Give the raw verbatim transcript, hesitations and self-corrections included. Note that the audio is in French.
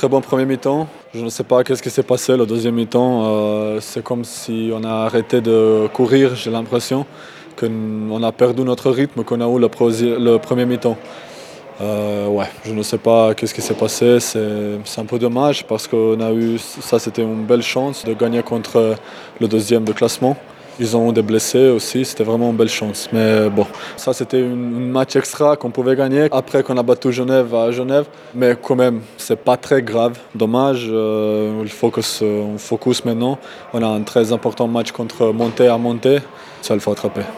très bon premier mi-temps. Je ne sais pas qu'est-ce qui s'est passé le deuxième mi-temps. Euh, c'est comme si on a arrêté de courir, j'ai l'impression qu'on a perdu notre rythme qu'on a eu le, prosi- le premier mi-temps. Euh, ouais, je ne sais pas qu'est-ce qui s'est passé. C'est, c'est un peu dommage parce qu'on a eu, ça c'était une belle chance de gagner contre le deuxième de classement. Ils ont eu des blessés aussi, c'était vraiment une belle chance. Mais bon, ça c'était un match extra qu'on pouvait gagner après qu'on a battu Genève à Genève. Mais quand même, c'est pas très grave. Dommage, euh, il faut qu'on focus maintenant. On a un très important match contre Monté à Monté. Ça, il faut attraper.